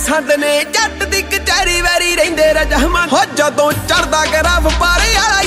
ਪਸੰਦ ਨੇ ਜੱਟ ਦੀ ਕਚਹਿਰੀ ਵੈਰੀ ਰਹਿੰਦੇ ਰਜਹਮਾਂ ਹੋ ਜਦੋਂ ਚੜਦਾ ਗਰਾ ਵਪਾਰੇ ਵਾਲਾ